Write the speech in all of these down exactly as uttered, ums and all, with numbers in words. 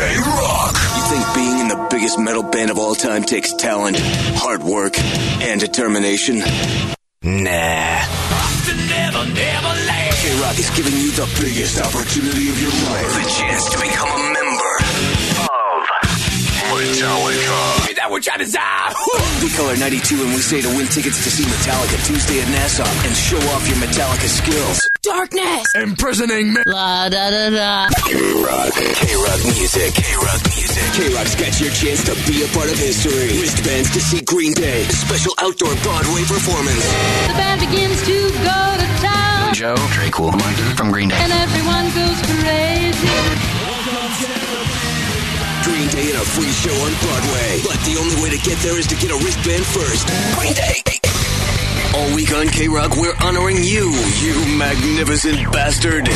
K-Rock. You think being in the biggest metal band of all time takes talent, hard work, and determination? Nah. Never, never K-Rock is giving you the biggest opportunity of your life. The chance to become a member of Metallica. That we're trying to solve. We color ninety-two and we say to win tickets to see Metallica Tuesday at Nassau and show off your Metallica skills. Darkness. Imprisoning me. La da da da. K-Rock. K-Rock music. K-Rock music. K-Rock's got your chance to be a part of history. Wristbands to see Green Day. Special outdoor Broadway performance. The band begins to go to town. Joe, Trey Cool, from Green Day. And everyone goes crazy. Green Day and a free show on Broadway. But the only way to get there is to get a wristband first. Green Day. All week on K-Rock, we're honoring you, you magnificent bastard.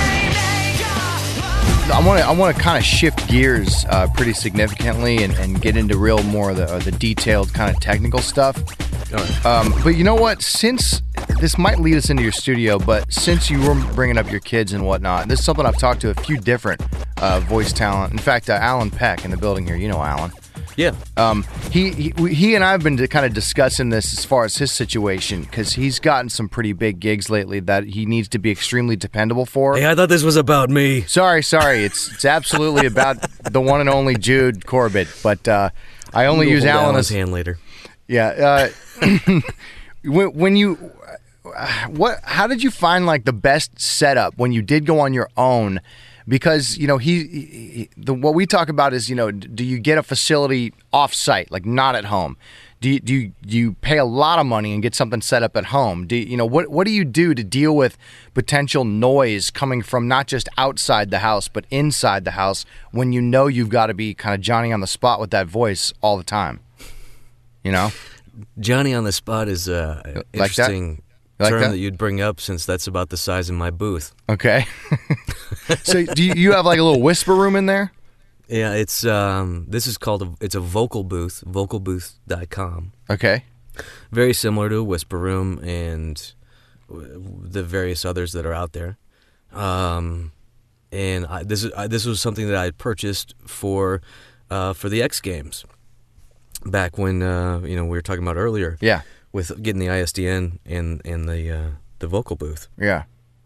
I want to I want to kind of shift gears uh, pretty significantly and, and get into real more of the, uh, the detailed kind of technical stuff. Um, but you know what? Since this might lead us into your studio, but since you were bringing up your kids and whatnot, this is something I've talked to a few different uh, voice talent. In fact, uh, Alan Peck in the building here. You know Alan. Yeah. Um, he, he he and I have been kind of discussing this as far as his situation because he's gotten some pretty big gigs lately that he needs to be extremely dependable for. Hey, I thought this was about me. Sorry, sorry. It's it's absolutely about the one and only Jude Corbett, but uh, I only use Alan as hand later. Yeah. Uh, when, when you what? How did you find like the best setup when you did go on your own? Because, you know, he, he the what we talk about is, you know, do you get a facility off-site, like not at home? Do you, do you, do you pay a lot of money and get something set up at home? Do you, you know, what what do you do to deal with potential noise coming from not just outside the house, but inside the house when you know you've got to be kind of Johnny on the spot with that voice all the time? You know? Johnny on the spot is uh, an like interesting like term that? that you'd bring up since that's about the size of my booth. Okay. So do you, you have like a little whisper room in there? Yeah, it's um, this is called a, it's a vocal booth, vocal booth dot com. Okay. Very similar to a whisper room and the various others that are out there. Um, and I, this is I, this was something that I had purchased for uh, for the X Games back when uh, you know we were talking about earlier. Yeah. With getting the I S D N and and the uh, the vocal booth. Yeah.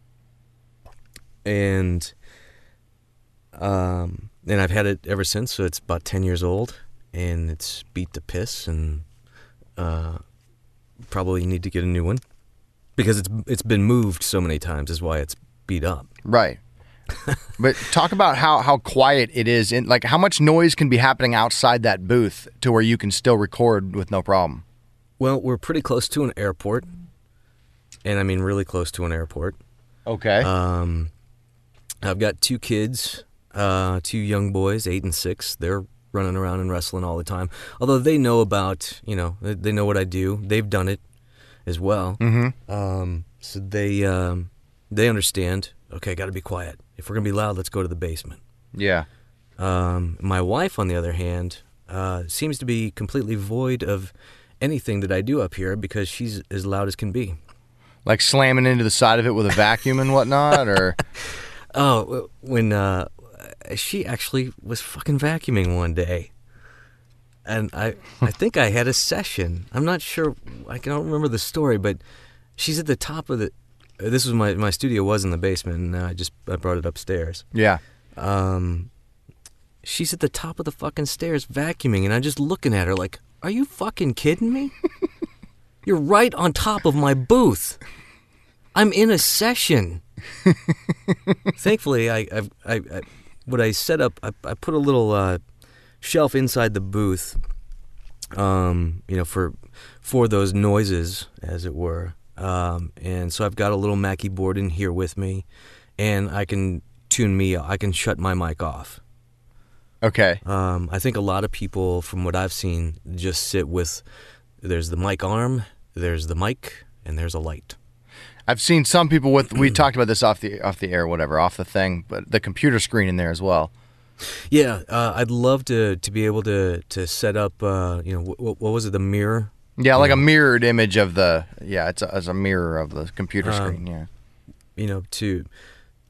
And um, and I've had it ever since. So it's about ten years old, and it's beat to piss, and uh, probably need to get a new one because it's it's been moved so many times. Is why it's beat up. Right. But talk about how, how quiet it is. In, like, how much noise can be happening outside that booth to where you can still record with no problem? Well, we're pretty close to an airport, and I mean really close to an airport. Okay. Um, I've got two kids, uh, two young boys, eight and six. They're running around and wrestling all the time. Although they know about, you know, they, they know what I do. They've done it as well. Mm-hmm. Um, so they um, they understand. Okay, got to be quiet. If we're gonna be loud, let's go to the basement. Yeah. Um, my wife, on the other hand, uh, seems to be completely void of anything that I do up here because she's as loud as can be. Like slamming into the side of it with a vacuum and whatnot, or? Oh, when uh, she actually was fucking vacuuming one day, and I, I think I had a session. I'm not sure. I don't remember the story, but she's at the top of the. This was my my studio was in the basement, and I just I brought it upstairs. Yeah. Um, she's at the top of the fucking stairs vacuuming, and I'm just looking at her like, "Are you fucking kidding me? You're right on top of my booth. I'm in a session." Thankfully, I, I, I, I, what I set up, I, I put a little uh, shelf inside the booth, um, you know, for for those noises, as it were. Um, and so I've got a little Mackie board in here with me, and I can tune me. I can shut my mic off. Okay. Um, I think a lot of people, from what I've seen, just sit with. There's the mic arm, there's the mic, and there's a light. I've seen some people with. We talked about this off the off the air, whatever, off the thing, but the computer screen in there as well. Yeah, uh, I'd love to to be able to to set up. Uh, you know, what, what was it? The mirror. Yeah, like you a know, mirrored image of the. Yeah, it's a, it's a mirror of the computer Um, screen. Yeah. You know, to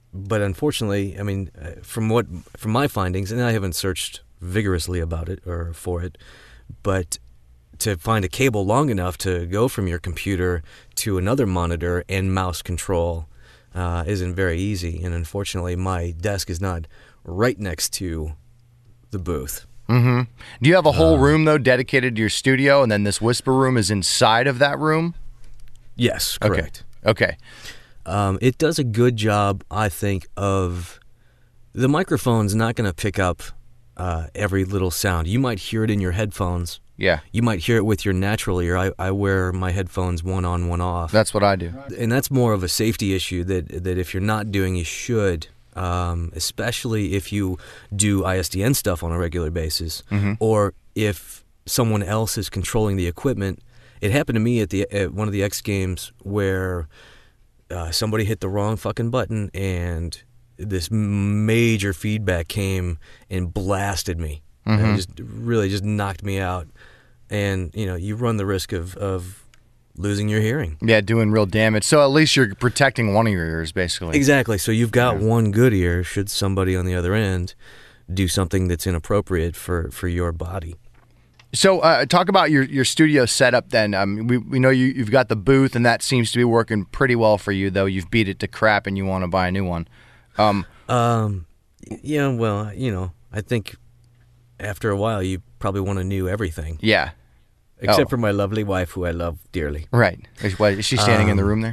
but unfortunately, I mean, uh, from what from my findings, and I haven't searched vigorously about it or for it, but to find a cable long enough to go from your computer to another monitor and mouse control uh, isn't very easy. And unfortunately, my desk is not right next to the booth. Mm-hmm. Do you have a whole Uh, room, though, dedicated to your studio, and then this whisper room is inside of that room? Yes, correct. Okay. Okay. Um, it does a good job, I think, of the microphone's not going to pick up uh, every little sound. You might hear it in your headphones. Yeah. You might hear it with your natural ear. I, I wear my headphones one on, one off. That's what I do. And that's more of a safety issue that that if you're not doing, you should, um, especially if you do I S D N stuff on a regular basis, Mm-hmm. or if someone else is controlling the equipment. It happened to me at the at one of the X Games where uh, somebody hit the wrong fucking button and this major feedback came and blasted me. Mm-hmm. And it just really just knocked me out. And, you know, you run the risk of, of losing your hearing. Yeah, doing real damage. So at least you're protecting one of your ears, basically. Exactly. So you've got Yeah. one good ear should somebody on the other end do something that's inappropriate for, for your body. So uh, talk about your, your studio setup then. Um, we, we know you, you've got the booth, and that seems to be working pretty well for you, though you've beat it to crap and you want to buy a new one. Um, Um, yeah, well, you know, I think after a while you probably want to new everything. yeah. Except Oh. for my lovely wife, who I love dearly. Right. Is, what, is she standing in the Um, room there?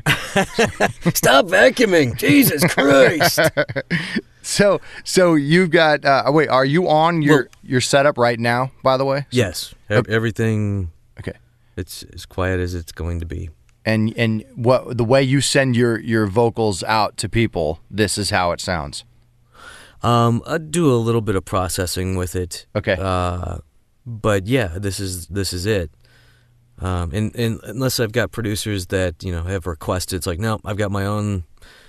Stop vacuuming! Jesus Christ! So so you've got, uh, wait, are you on your, Well- your setup right now, by the way? Yes, ev- everything. Okay. It's as quiet as it's going to be. And and what the way you send your, your vocals out to people, this is how it sounds. Um, I do a little bit of processing with it. Okay. Uh, but yeah, this is this is it. Um, and, and unless I've got producers that you know have requested, it's like no, I've got my own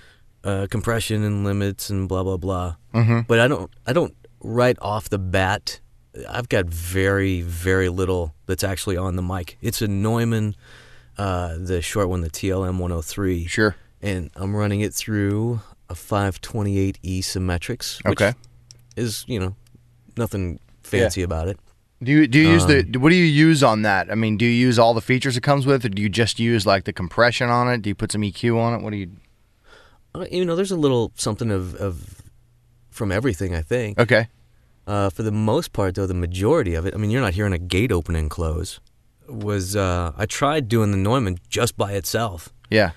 uh, compression and limits and blah blah blah. Mm-hmm. But I don't I don't right off the bat. I've got very very little that's actually on the mic. It's a Neumann, uh, the short one, the T L M one oh three. Sure. And I'm running it through a five twenty-eight E Symmetrics, which Okay. is, you know, nothing fancy about it. Do you do you use Um, the what do you use on that? I mean, do you use all the features it comes with, or do you just use like the compression on it? Do you put some E Q on it? What do you? Uh, you know, there's a little something of, of from everything, I think. Okay. Uh, for the most part, though, the majority of it, I mean, you're not hearing a gate open and close. Was uh, I tried doing the Neumann just by itself, Yeah.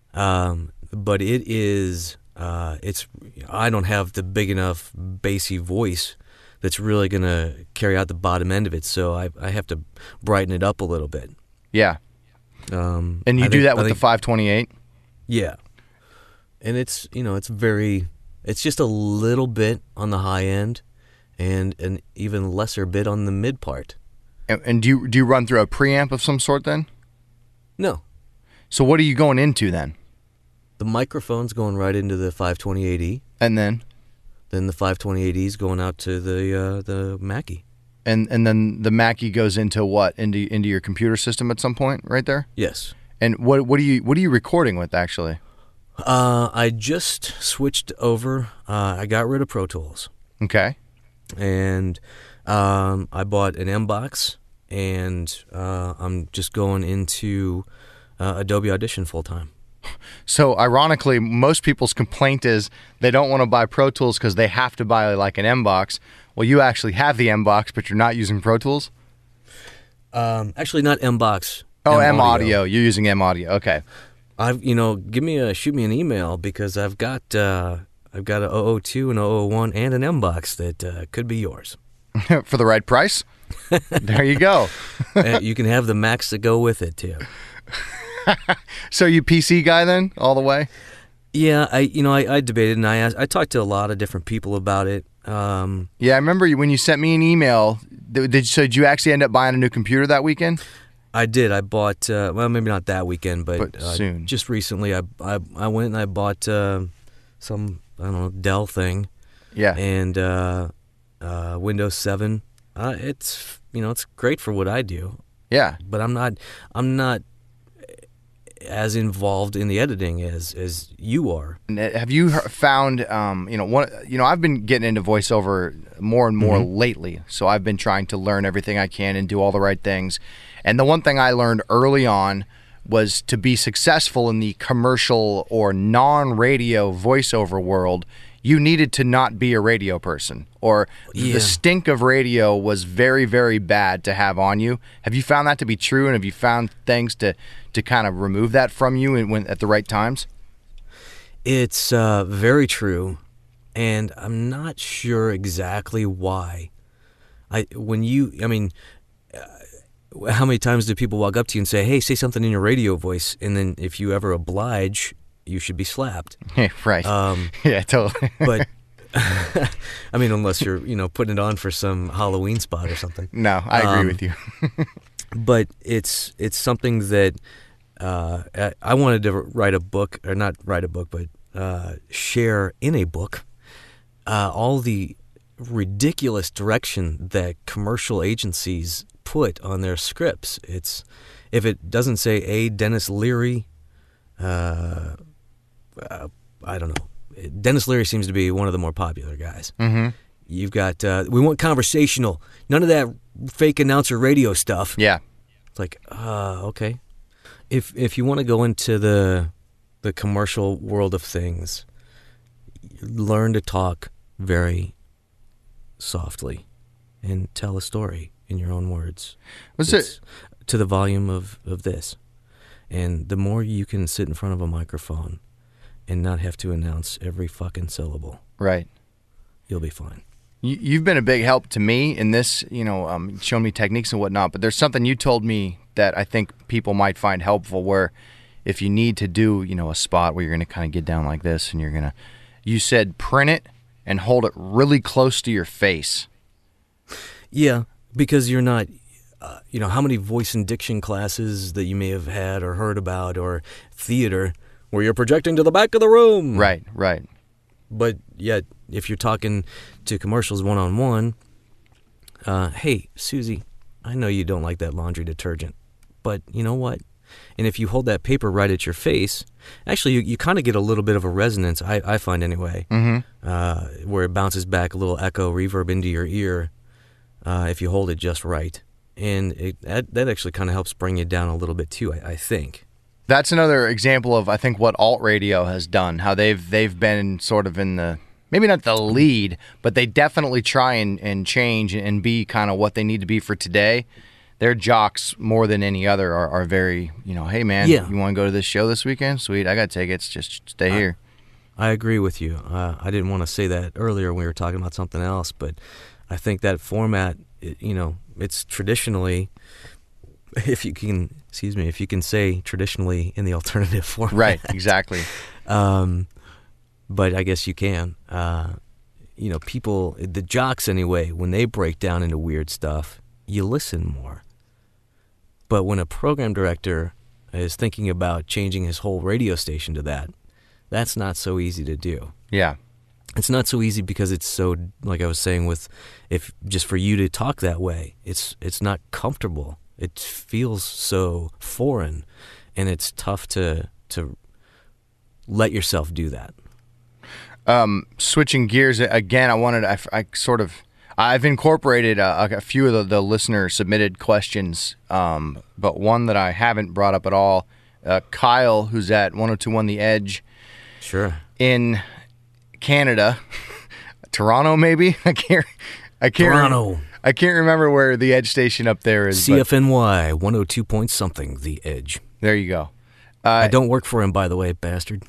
um, but it is uh, it's I don't have the big enough bassy voice that's really going to carry out the bottom end of it, so I, I have to brighten it up a little bit. Yeah. Um, And you I do think- that I with the think- five twenty-eight. Yeah. And it's, you know, it's very, it's just a little bit on the high end and an even lesser bit on the mid part. And, and do you do you run through a preamp of some sort then? No. So what are you going into then? The microphone's going right into the five twenty-eight E. And then Then the five twenty-eight E is going out to the uh, the Mackie. and and then the Mackie goes into what? Into into your computer system at some point, right there? Yes. And what what are you what are you recording with actually? Uh, I just switched over. Uh, I got rid of Pro Tools. Okay. And um, I bought an M-Box, and uh, I'm just going into uh, Adobe Audition full time. So ironically, most people's complaint is they don't want to buy Pro Tools because they have to buy like an M-Box. Well, you actually have the M-Box, but you're not using Pro Tools? Um, actually, not M-Box. Oh, M M-Audio. You're using M-Audio. Okay. I've, you know, give me a shoot me an email because I've got uh, I've got a oh oh two, an oh oh one, and an M-Box that uh, could be yours. For the right price? There you go. And you can have the Macs that go with it too. So you P C guy then, all the way? Yeah, I you know I, I debated and I asked, I talked to a lot of different people about it. Um, Yeah, I remember you, when you sent me an email. Did, did so? Did you actually end up buying a new computer that weekend? I did. I bought uh, well, maybe not that weekend, but, But uh, soon. Just recently, I, I I went and I bought uh, some I don't know Dell thing. Yeah. And uh, uh, Windows seven. Uh, it's you know it's great for what I do, Yeah. but I'm not I'm not as involved in the editing as as you are. And have you he- found, um, you know, one, you know, I've been getting into voiceover more and more mm-hmm. lately, so I've been trying to learn everything I can and do all the right things. And the one thing I learned early on was to be successful in the commercial or non-radio voiceover world, you needed to not be a radio person, or yeah. the stink of radio was very, very bad to have on you. Have you found that to be true, and have you found things to, to kind of remove that from you and when, at the right times? It's uh, very true, and I'm not sure exactly why. I when you, I mean, uh, how many times do people walk up to you and say, "Hey, say something in your radio voice," and then if you ever oblige, you should be slapped. Yeah, right. Um, yeah, totally. But I mean, unless you're, you know, putting it on for some Halloween spot or something. No, I agree um, with you. But it's it's something that uh, I, I wanted to write a book, or not write a book, but uh, share in a book uh, all the ridiculous direction that commercial agencies put on their scripts. It's if it doesn't say A. Dennis Leary. Uh, Uh, I don't know. Dennis Leary seems to be one of the more popular guys. Mm-hmm. You've got, uh, we want conversational. None of that fake announcer radio stuff. Yeah. It's like, uh, okay. If if you want to go into the the commercial world of things, learn to talk very softly and tell a story in your own words. Was it's it to the volume of, of this. And the more you can sit in front of a microphone and not have to announce every fucking syllable, right? You'll be fine. You, you've been a big help to me in this, you know, um, showing me techniques and whatnot. But there's something you told me that I think people might find helpful. Where if you need to do, you know, a spot where you're going to kind of get down like this, and you're gonna, you said print it and hold it really close to your face. Yeah, because you're not. Uh, you know, how many voice and diction classes that you may have had or heard about, or theater where you're projecting to the back of the room. Right, right. But yet, if you're talking to commercials one-on-one, uh, hey, Susie, I know you don't like that laundry detergent, but you know what? And if you hold that paper right at your face, actually, you, you kind of get a little bit of a resonance, I, I find anyway, mm-hmm. uh, where it bounces back a little echo, reverb into your ear uh, if you hold it just right. And it, that, that actually kind of helps bring you down a little bit too, I, I think. That's another example of, I think, what alt radio has done. How they've they've been sort of in the, maybe not the lead, but they definitely try and, and change and be kind of what they need to be for today. Their jocks, more than any other, are, are very, you know, hey man, yeah. you want to go to this show this weekend? Sweet, I got tickets. Just stay I, here. I agree with you. Uh, I didn't want to say that earlier when we were talking about something else, but I think that format, it, you know, it's traditionally, if you can, excuse me, if you can say traditionally in the alternative format. Right, exactly. um, but I guess you can. Uh, you know, people, the jocks anyway, when they break down into weird stuff, you listen more. But when a program director is thinking about changing his whole radio station to that, that's not so easy to do. Yeah. It's not so easy because it's so, like I was saying, with if just for you to talk that way, it's it's not comfortable. It feels so foreign, and it's tough to to let yourself do that. Um, switching gears again, I wanted I, I sort of I've incorporated a, a few of the, the listener submitted questions, um, but one that I haven't brought up at all. Uh, Kyle, who's at one oh two one The Edge, sure, in Canada, Toronto, maybe. I can't. I can't. Toronto. Rem- I can't remember where the Edge station up there is. C F N Y one oh two point something. The Edge. There you go. Uh, I don't work for him, by the way, bastard.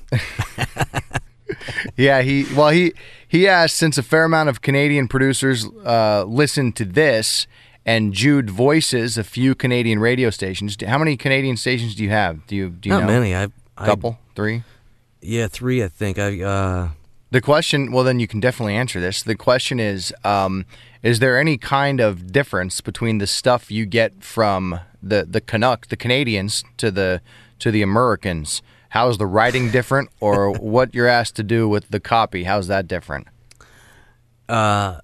Yeah, he well he he asked, since a fair amount of Canadian producers uh, listen to this, and Jude voices a few Canadian radio stations. How many Canadian stations do you have? Do you do you Not know? many. I couple, I, three. Yeah, three. I think. I. Uh, The question, well, then you can definitely answer this. The question is, um, is there any kind of difference between the stuff you get from the the Canuck, the Canadians, to the to the Americans? How's the writing different, or what you're asked to do with the copy? How's that different? Uh,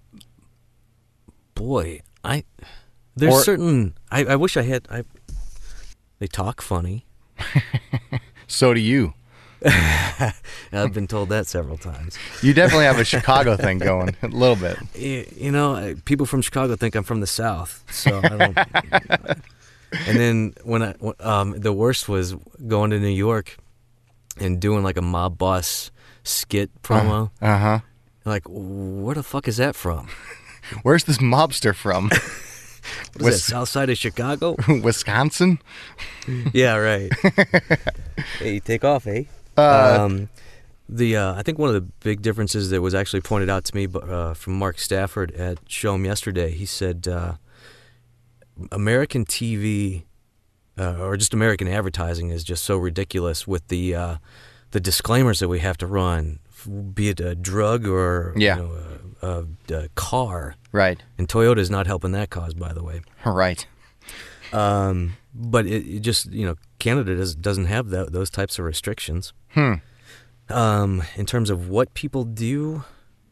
boy, I there's Or- certain. I, I wish I had. I they talk funny. So do you. I've been told that several times. You definitely have a Chicago thing going, a little bit. You, you know, people from Chicago think I'm from the South, so I don't. And then when I, um, the worst was going to New York and doing like a mob boss skit promo. Uh huh. Like, where the fuck is that from? Where's this mobster from? What is that, south side of Chicago? Wisconsin? Yeah, right. Hey, take off, eh? Uh, um, the uh, I think one of the big differences that was actually pointed out to me uh, from Mark Stafford at Show 'em yesterday, he said uh, American T V uh, or just American advertising is just so ridiculous with the uh, the disclaimers that we have to run, be it a drug or yeah. you know, a, a, a car. Right. And Toyota's not helping that cause, by the way. Right. Um, but it, it just, you know, Canada does, doesn't have that, those types of restrictions. Hmm. Um, in terms of what people do,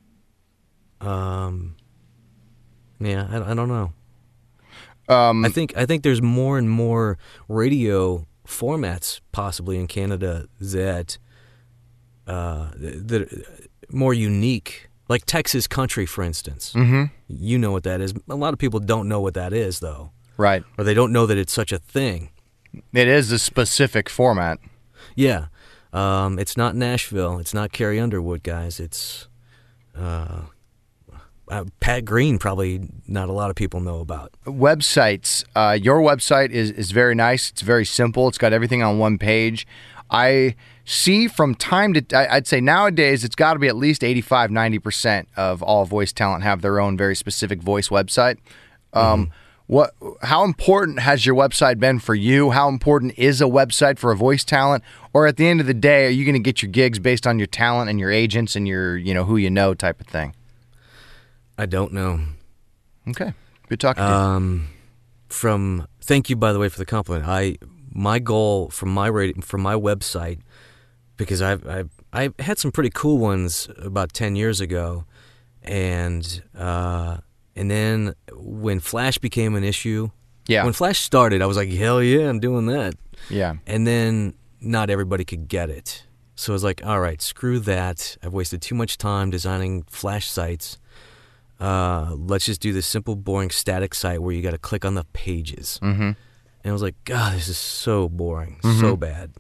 um, yeah, I, I don't know. Um, I think I think there's more and more radio formats possibly in Canada that uh, that more unique, like Texas country, for instance. Mm-hmm. You know what that is. A lot of people don't know what that is, though. Right. Or they don't know that it's such a thing. It is a specific format. Yeah. Um, it's not Nashville. It's not Carrie Underwood, guys. It's uh, uh, Pat Green, probably not a lot of people know about. Websites. Uh, your website is, is very nice. It's very simple. It's got everything on one page. I see from time to I, I'd say nowadays it's got to be at least eighty-five, ninety percent of all voice talent have their own very specific voice website. Um, mm-hmm. What? How important has your website been for you? How important is a website for a voice talent? Or at the end of the day, are you going to get your gigs based on your talent and your agents and your, you know, who you know type of thing? I don't know. Okay, good talking to um, you. From thank you, by the way, for the compliment. I my goal from my radio, from my website, because I've I've I had some pretty cool ones about ten years ago, and. Uh, And then when Flash became an issue, yeah. when Flash started, I was like, hell yeah, I'm doing that. Yeah. And then not everybody could get it. So I was like, all right, screw that. I've wasted too much time designing Flash sites. Uh, let's just do this simple, boring, static site where you got to click on the pages. Mm-hmm. And I was like, God, this is so boring, mm-hmm. so bad.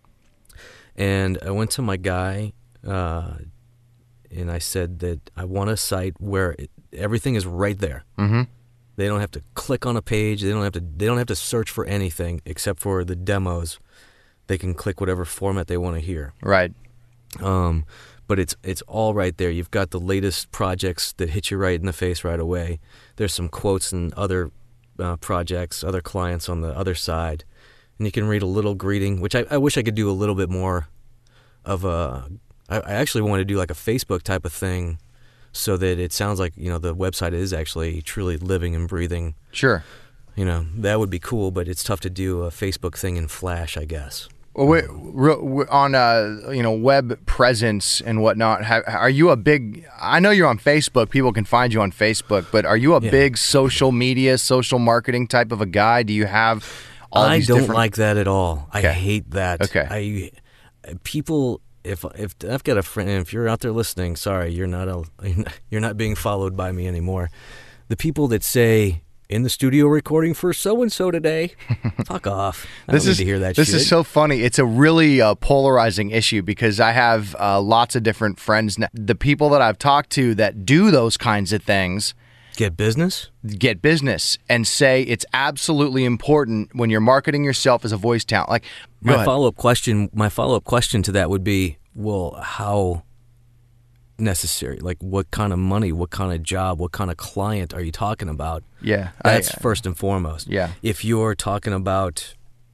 And I went to my guy, uh, and I said that I want a site where it, everything is right there. Mm-hmm. They don't have to click on a page. They don't have to. They don't have to search for anything except for the demos. They can click whatever format they want to hear. Right. Um, but it's it's all right there. You've got the latest projects that hit you right in the face right away. There's some quotes and other uh, projects, other clients on the other side, and you can read a little greeting. Which I, I wish I could do a little bit more of a. I, I actually want to do like a Facebook type of thing, so that it sounds like, you know, the website is actually truly living and breathing. Sure. You know, that would be cool, but it's tough to do a Facebook thing in Flash, I guess. Well, we, we, on uh, you know, web presence and whatnot, have, are you a big, I know you're on Facebook, people can find you on Facebook, but are you a yeah. big social media, social marketing type of a guy? Do you have all I these don't different... like that at all. Okay. I hate that. Okay. I, people... If if I've got a friend, if you're out there listening, sorry, you're not a, you're not being followed by me anymore. The people that say in the studio recording for so and so today, fuck off. I this don't is need to hear that. This shit. is so funny. It's a really uh, polarizing issue because I have uh, lots of different friends. The people that I've talked to that do those kinds of things get business, get business, and say it's absolutely important when you're marketing yourself as a voice talent. Like. My follow-up question, my follow-up question to that would be, well, how necessary? Like, what kind of money, what kind of job, what kind of client are you talking about? Yeah. That's I, first and foremost. Yeah. If you're talking about,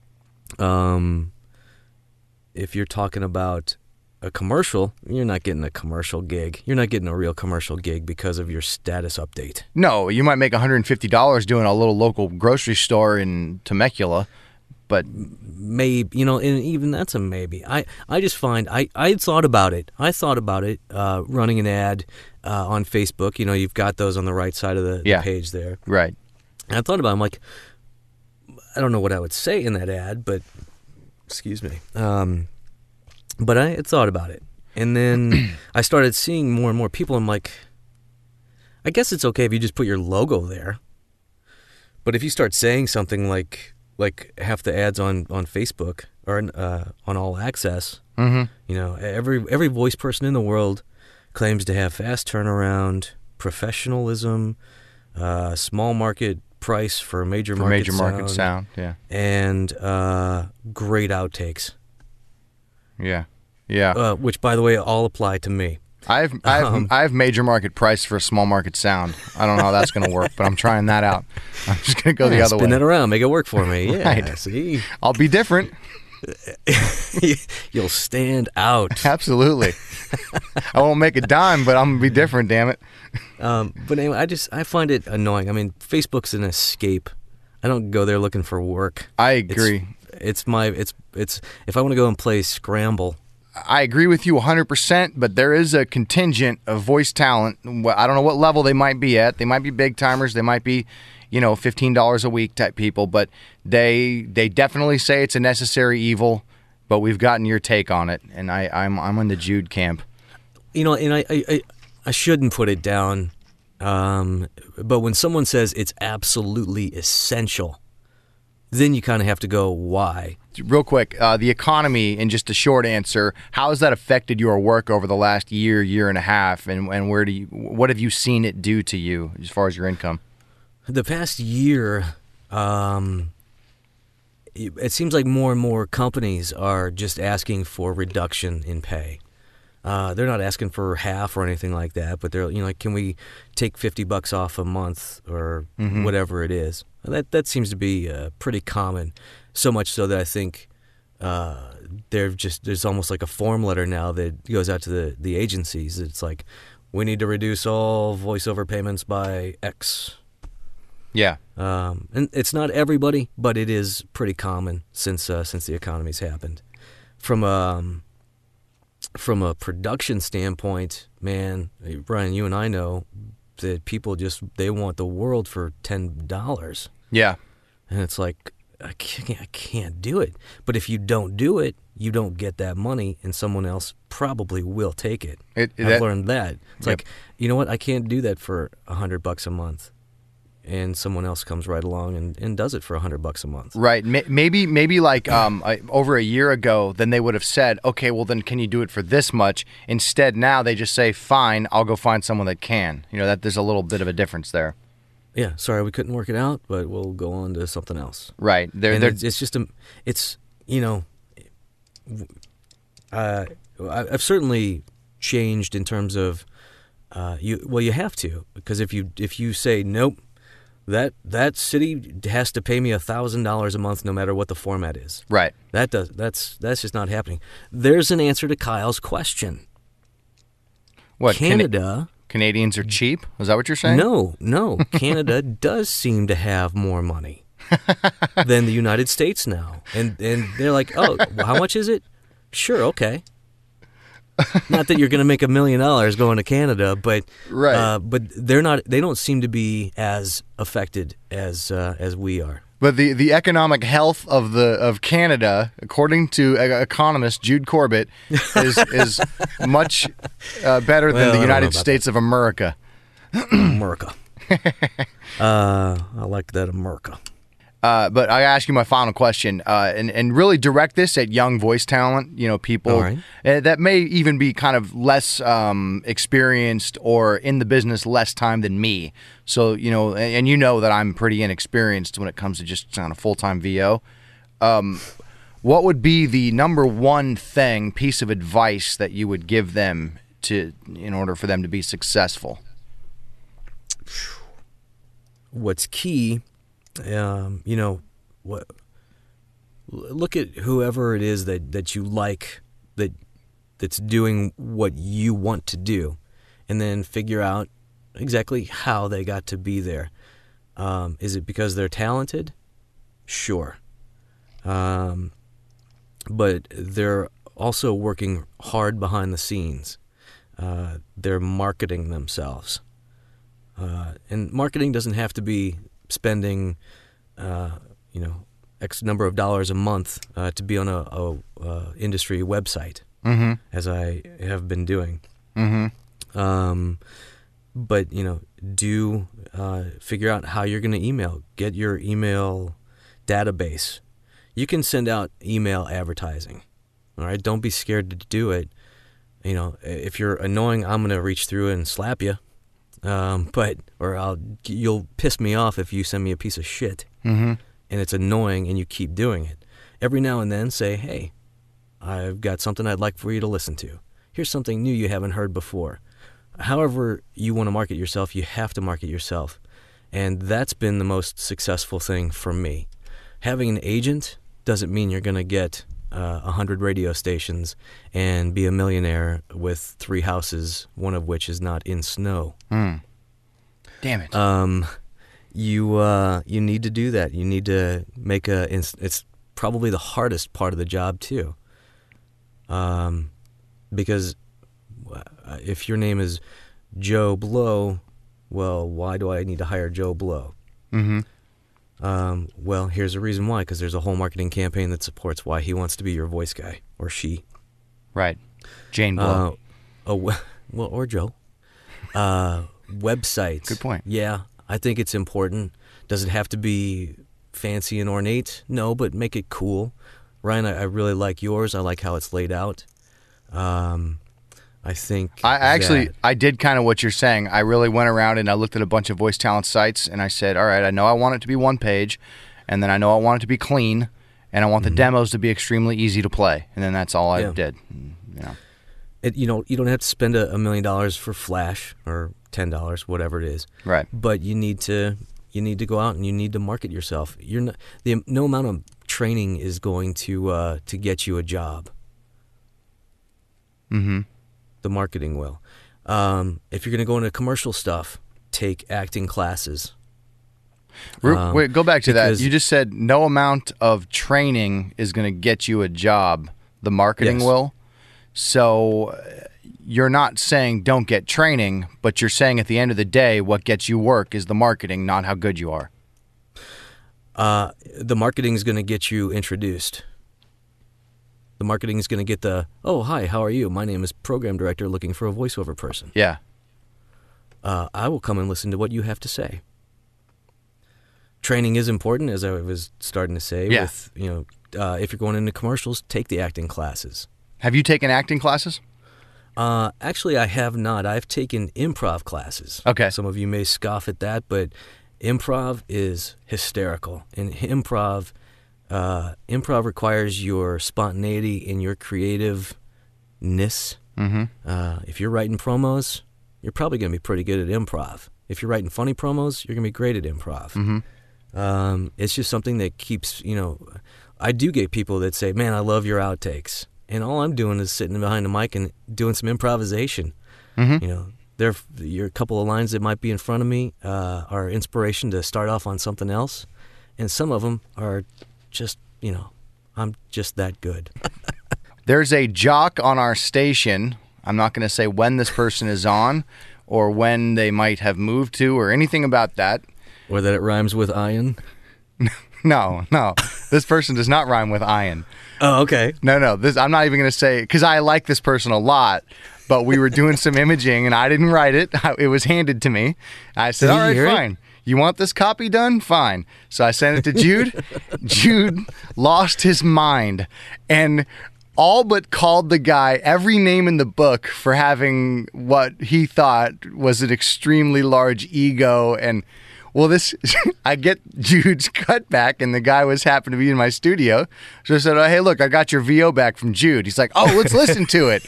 um, if you're talking about a commercial, you're not getting a commercial gig. You're not getting a real commercial gig because of your status update. No, you might make one hundred fifty dollars doing a little local grocery store in Temecula. But maybe, you know, and even that's a maybe. I, I just find, I, I thought about it. I thought about it, uh, running an ad uh, on Facebook. You know, you've got those on the right side of the, yeah. the page there. Right. And I thought about it. I'm like, I don't know what I would say in that ad, but, excuse me. Um, but I had thought about it. And then I started seeing more and more people. I'm like, I guess it's okay if you just put your logo there. But if you start saying something like like half the ads on, on Facebook or uh, on All Access, Mm-hmm. you know, every every voice person in the world claims to have fast turnaround, professionalism, uh, small market price for major For market major sound, market sound, yeah. and uh, great outtakes. Yeah. Yeah. Uh, which, by the way, all apply to me. I've I've Um, I've major market price for small market sound. I don't know how that's going to work, but I'm trying that out. I'm just going to go the Yeah, other spin way. that around, make it work for me. Yeah, Right. see, I'll be different. you'll stand out. Absolutely. I won't make a dime, but I'm going to be different, damn it. Um, but anyway, I just I find it annoying. I mean, Facebook's an escape. I don't go there looking for work. I It's- agree. It's, my it's it's if I want to go and play Scramble. I agree with you one hundred percent, but there is a contingent of voice talent. Well, I don't know what level they might be at. They might be big timers. They might be, you know, fifteen dollars a week type people, but they they definitely say it's a necessary evil, but we've gotten your take on it, and I, I'm I'm in the Jude camp. You know, and I I, I, I shouldn't put it down, um, but when someone says it's absolutely essential, then you kind of have to go, why? Real quick, uh, the economy, in just a short answer, how has that affected your work over the last year, year and a half, and, and where do you, what have you seen it do to you as far as your income? The past year, um, it, it seems like more and more companies are just asking for reduction in pay. Uh, they're not asking for half or anything like that, but they're, you know, like, can we take fifty bucks off a month or Mhm. whatever it is? That that seems to be uh, pretty common. So much so that I think uh, they're just there's almost like a form letter now that goes out to the, the agencies. It's like, we need to reduce all voiceover payments by X. Yeah. Um, and it's not everybody, but it is pretty common since uh, since the economy's happened. From um from a production standpoint, man, Brian, you and I know that people just they want the world for ten dollars, Yeah. and it's like, I can't, I can't do it. But if you don't do it, you don't get that money, and someone else probably will take it. It- I've that- learned that. It's Yep. like, you know what? I can't do that for a hundred bucks a month, and someone else comes right along and, and does it for a hundred bucks a month. Right. May- Maybe maybe like um, I- over a year ago, then they would have said, okay, well, then can you do it for this much? Instead, now they just say, fine, I'll go find someone that can. You know, that there's a little bit of a difference there. Yeah, sorry we couldn't work it out, but we'll go on to something else. Right. They're, And they're, it's, it's just a, it's you know, uh, I- I've certainly changed in terms of, uh, you. Well, you have to, because if you if you say nope, that that city has to pay me a thousand dollars a month, no matter what the format is. right. That does that's that's just not happening. There's an answer to Kyle's question. What? Cana- Canada. Canadians are cheap? Is that what you're saying? No, no. Canada does seem to have more money than the United States now. And and they're like, oh, well, how much is it? Sure, okay. Not that you're going to make a million dollars going to Canada, but Right. uh, but they're not. They don't seem to be as affected as uh, as we are. But the, the economic health of the of Canada, according to uh, economist Jude Corbett, is is much uh, better Well, I than don't the know United about States of America. America. uh, I like that America. Uh, but I ask you my final question, uh, and and really direct this at young voice talent. You know, people All right. uh, that may even be kind of less um, experienced or in the business less time than me. So you know, and, and you know that I'm pretty inexperienced when it comes to just kind of full time V O. Um, what would be the number one thing, piece of advice that you would give them to in order for them to be successful? What's key, um, you know, what look at whoever it is that, that you like that that's doing what you want to do, and then figure out exactly how they got to be there. Um, is it because they're talented? Sure. Um, but they're also working hard behind the scenes. Uh, they're marketing themselves. Uh, and marketing doesn't have to be spending, uh, you know, X number of dollars a month uh, to be on a, a uh, industry website. mm-hmm. as I have been doing. Mm-hmm. Um, but, you know, do uh, figure out how you're going to email. Get your email database. You can send out email advertising. All right? Don't be scared to do it. You know, if you're annoying, I'm going to reach through and slap you. Um, but, or I'll, you'll piss me off if you send me a piece of shit. Mm-hmm. And it's annoying and you keep doing it. Every now and then say, hey, I've got something I'd like for you to listen to. Here's something new you haven't heard before. However you want to market yourself, you have to market yourself. And that's been the most successful thing for me. Having an agent doesn't mean you're going to get uh, one hundred radio stations and be a millionaire with three houses, one of which is not in snow. Mm. Damn it. Um, you uh, you need to do that. You need to make a. It's probably the hardest part of the job too. Um, because if your name is Joe Blow, well, why do I need to hire Joe Blow? Mm-hmm. Um, well, here's the reason why. Because there's a whole marketing campaign that supports why he wants to be your voice guy or she. Right. Jane Blow. Uh, oh, well, or Joe. Uh, websites. Good point. Yeah, I think it's important. Does it have to be fancy and ornate? No, but make it cool. Ryan, I, I really like yours. I like how it's laid out. Um, I think I actually, that, I did kind of what you're saying. I really went around and I looked at a bunch of voice talent sites and I said, all right, I know I want it to be one page, and then I know I want it to be clean, and I want mm-hmm. the demos to be extremely easy to play. And then that's all I yeah. did. You know. It, you know, you don't have to spend a, a million dollars for Flash or ten dollars, whatever it is. Right. But you need to you need to go out and you need to market yourself. You're not, the no amount of training is going to uh, to get you a job. Mm-hmm. The marketing will. Um, if you're going to go into commercial stuff, take acting classes. Um, Wait, go back to that. because- You just said no amount of training is going to get you a job. The marketing Yes. will. So uh, you're not saying don't get training, but you're saying at the end of the day, what gets you work is the marketing, not how good you are. Uh, the marketing is going to get you introduced. The marketing is going to get the, oh, hi, how are you? My name is program director looking for a voiceover person. Yeah. Uh, I will come and listen to what you have to say. Training is important, as I was starting to say. Yeah. With, you know, uh, if you're going into commercials, take the acting classes. Have you taken acting classes? Uh, actually, I have not. I've taken improv classes. Okay. Some of you may scoff at that, but improv is hysterical. And improv, uh, improv requires your spontaneity and your creativeness. Mm-hmm. Uh, if you're writing promos, you're probably going to be pretty good at improv. If you're writing funny promos, you're going to be great at improv. Mm-hmm. Um, it's just something that keeps, you know, I do get people that say, man, I love your outtakes. And all I'm doing is sitting behind the mic and doing some improvisation. Mm-hmm. You know, there your couple of lines that might be in front of me uh, are inspiration to start off on something else, and some of them are just, you know, I'm just that good. There's a jock on our station. I'm not going to say when this person is on or when they might have moved to or anything about that. Or that it rhymes with iron. No, no. This person does not rhyme with iron. Oh, okay. No, no. This I'm not even going to say, because I like this person a lot, but we were doing some imaging and I didn't write it. It was handed to me. I said, Did he all right, hear it? fine. You want this copy done? Fine. So I sent it to Jude. Jude lost his mind and all but called the guy every name in the book for having what he thought was an extremely large ego. And well, this, I get Jude's cut back, and the guy was happened to be in my studio. So I said, oh, hey, look, I got your V O back from Jude. He's like, oh, let's listen to it.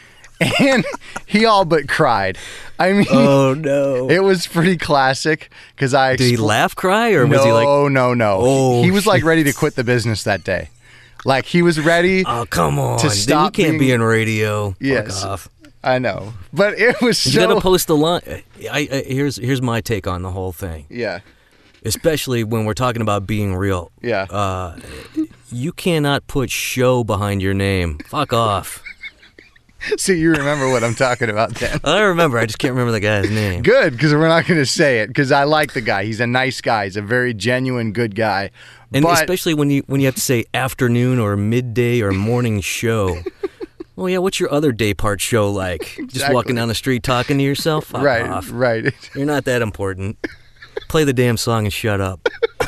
And he all but cried. I mean, Oh, no. it was pretty classic because I. Did he expl- laugh cry, or no, was he like, no, no. Oh, he was like ready to quit the business that day. Like he was ready. oh, come on. To Then stop you can't be being- in radio. Yes. Fuck off. I know, but it was You so. got to post the line. I, I, here's, here's my take on the whole thing. yeah, Especially when we're talking about being real. yeah. Uh, you cannot put show behind your name. Fuck off. So you remember what I'm talking about then? I remember. I just can't remember the guy's name. Good, because we're not going to say it. Because I like the guy. He's a nice guy. He's a very genuine, good guy. And but especially when you when you have to say afternoon or midday or morning show. Well, yeah, what's your other day part show like? Exactly. Just walking down the street talking to yourself? Fuck right, off. right. You're not that important. Play the damn song and shut up.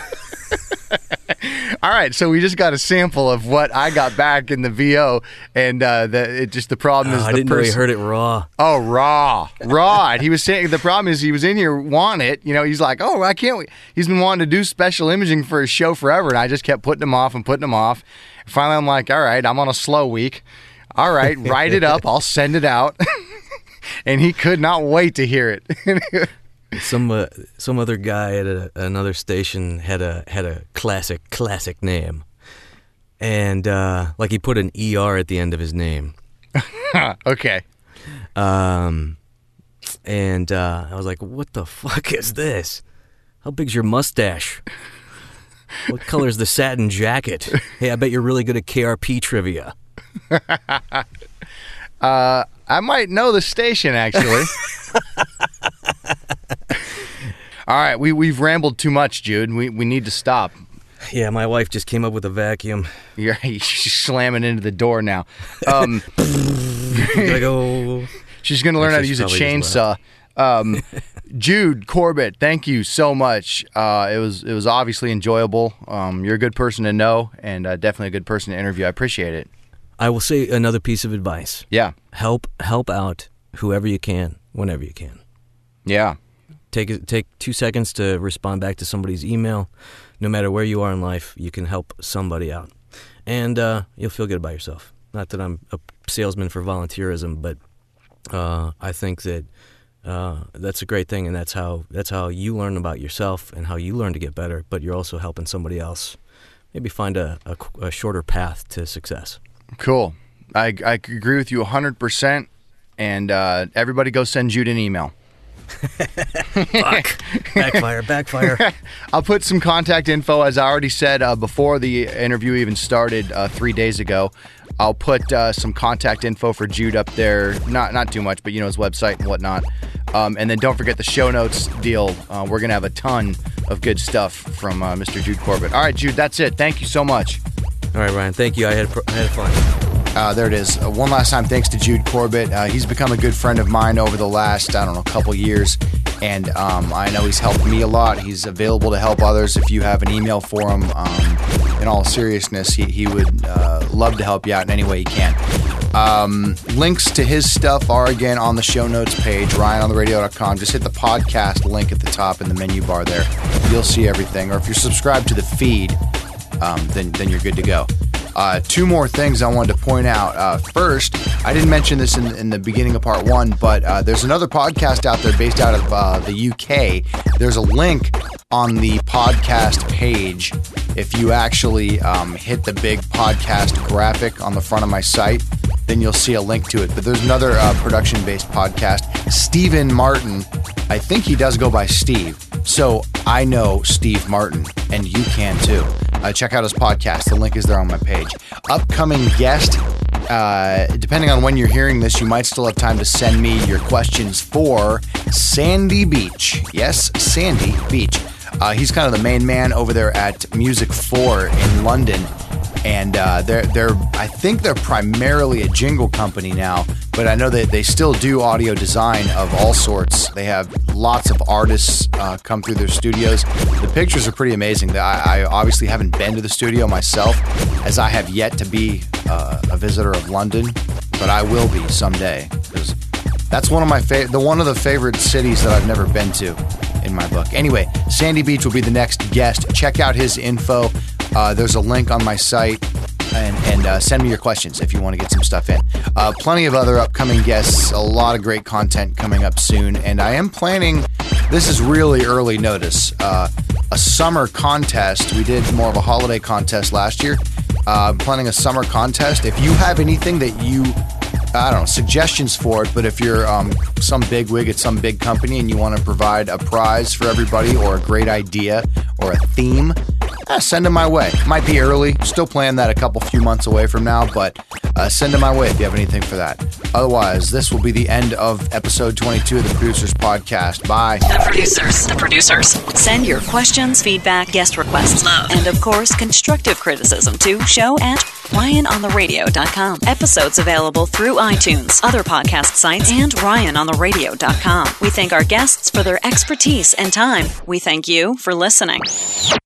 All right, so we just got a sample of what I got back in the V O, and uh, the, it just the problem oh, is I the didn't person. know he heard it raw. Oh, raw, raw. And he was saying the problem is he was in here wanting it. You know, he's like, oh, I can't. Wait. He's been wanting to do special imaging for his show forever, and I just kept putting him off and putting him off. Finally, I'm like, all right, I'm on a slow week. All right, write it up. I'll send it out. And he could not wait to hear it. Some uh, some other guy at a, another station had a had a classic classic name, and uh, like he put an E R at the end of his name. Okay. Um, and uh, I was like, "What the fuck is this? How big's your mustache? What color's the satin jacket? Hey, I bet you're really good at K R P trivia." uh, I might know the station actually. All right, we, we've rambled too much, Jude. We we need to stop. Yeah, my wife just came up with a vacuum. You're she's slamming into the door now. Um, gotta go. She's going to learn how to use a chainsaw. Um, Jude Corbett, thank you so much. Uh, it was it was obviously enjoyable. Um, you're a good person to know, and uh, definitely a good person to interview. I appreciate it. I will say another piece of advice. Yeah. Help help out whoever you can, whenever you can. Yeah. Take take two seconds to respond back to somebody's email. No matter where you are in life, you can help somebody out. And uh, you'll feel good about yourself. Not that I'm a salesman for volunteerism, but uh, I think that uh, that's a great thing, and that's how that's how you learn about yourself and how you learn to get better, but you're also helping somebody else maybe find a, a, a shorter path to success. Cool. I, I agree with you one hundred percent, and uh, everybody go send Jude an email. Fuck. Backfire, backfire. I'll put some contact info, as I already said uh, before the interview even started uh, three days ago. I'll put uh, some contact info for Jude up there. Not not too much, but you know, his website and whatnot. Um, and then don't forget the show notes deal. Uh, we're going to have a ton of good stuff from uh, Mister Jude Corbett. All right, Jude, that's it. Thank you so much. All right, Ryan. Thank you. I had, I had fun. Uh, there it is. Uh, one last time, thanks to Jude Corbett. Uh, he's become a good friend of mine over the last, I don't know, couple years. And um, I know he's helped me a lot. He's available to help others. If you have an email for him, um, in all seriousness, he, he would uh, love to help you out in any way he can. Um, links to his stuff are, again, on the show notes page, ryan on the radio dot com. Just hit the podcast link at the top in the menu bar there. You'll see everything. Or if you're subscribed to the feed, um, then, then you're good to go. Uh, two more things I wanted to point out. Uh, first, I didn't mention this in, in the beginning of part one, but uh, there's another podcast out there based out of uh, the U K. There's a link on the podcast page. If you actually um, hit the big podcast graphic on the front of my site, then you'll see a link to it. But there's another uh, production-based podcast. Stephen Martin, I think he does go by Steve. So I know Steve Martin, and you can too. Uh, check out his podcast. The link is there on my page. Upcoming guest, uh, depending on when you're hearing this, you might still have time to send me your questions for Sandy Beach. Yes, Sandy Beach. Uh, he's kind of the main man over there at Music four in London. And uh, they're, they're, I think they're primarily a jingle company now, but I know that they still do audio design of all sorts. They have lots of artists uh, come through their studios. The pictures are pretty amazing. I, I obviously haven't been to the studio myself, as I have yet to be uh, a visitor of London, but I will be someday. Because that's one of my fa- the one of the favorite cities that I've never been to in my book. Anyway, Sandy Beach will be the next guest. Check out his info. Uh, there's a link on my site, and, and uh, send me your questions if you want to get some stuff in. Uh, plenty of other upcoming guests, a lot of great content coming up soon, and I am planning, this is really early notice, uh, a summer contest. We did more of a holiday contest last year. Uh, I'm planning a summer contest. If you have anything that you, I don't know, suggestions for it, but if you're um, some big wig at some big company and you want to provide a prize for everybody or a great idea or a theme, eh, send them my way. Might be early. Still playing that a couple few months away from now, but uh, send them my way if you have anything for that. Otherwise, this will be the end of episode twenty-two of the Producers Podcast. Bye. The Producers. The Producers. Send your questions, feedback, guest requests, love, and of course, constructive criticism to show at ryan on the radio dot com. Episodes available through iTunes, other podcast sites, and ryan on the radio dot com. We thank our guests for their expertise and time. We thank you for listening.